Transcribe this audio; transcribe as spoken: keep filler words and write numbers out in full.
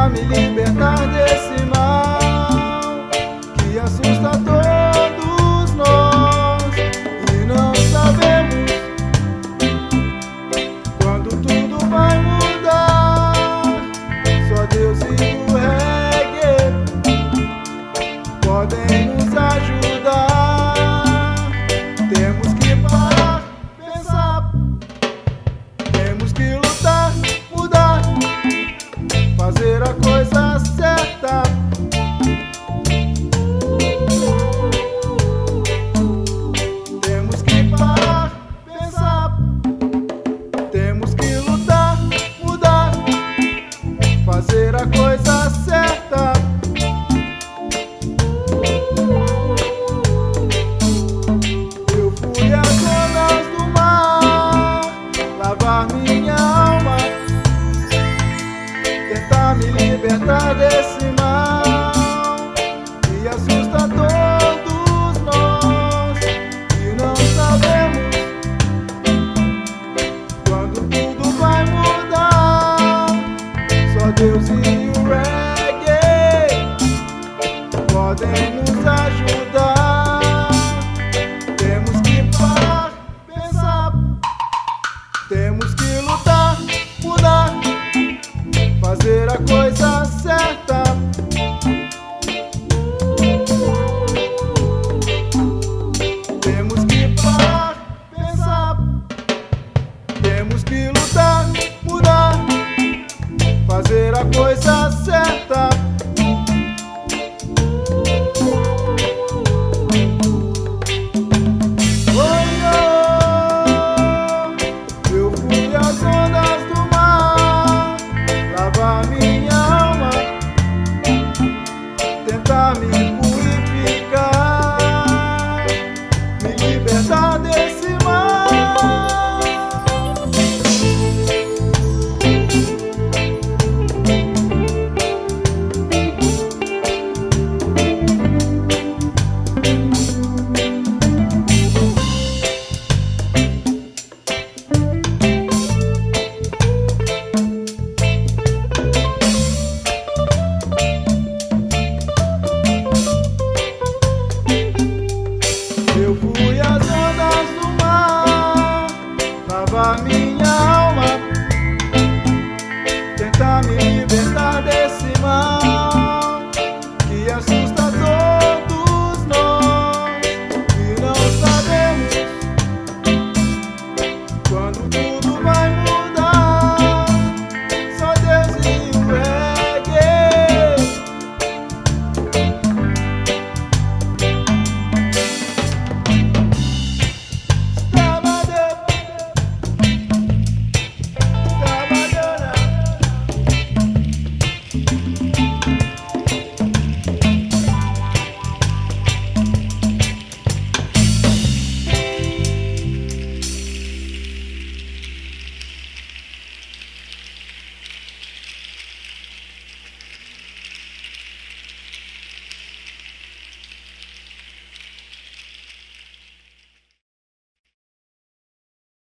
tentar me libertar desse mal que assusta todos nós, e não sabemos quando tudo vai mudar. Só Deus e o reggae podem nos ajudar. Temos que parar, pensar, temos que lutar, mudar, fazer a coisa certa. Temos que parar, pensar, temos que lutar, mudar, fazer a coisa certa. Eu fui às ondas do mar, lavar minha alma, tentar me libertar desse mal que assusta todos nós, e não sabemos quando tudo vai mudar. Só Deus e o reggae podem nos ajudar. Temos que parar, pensar, temos que lutar, mudar, fazer a coisa certa. Temos que parar, pensar, temos que lutar, mudar, fazer a coisa certa. Oi, oh, eu fui às ondas do mar, lavar minha alma, tentar me purificar, me libertar desse mal. Eu fui às ondas do mar, lavar minha alma, tentar me libertar desse mal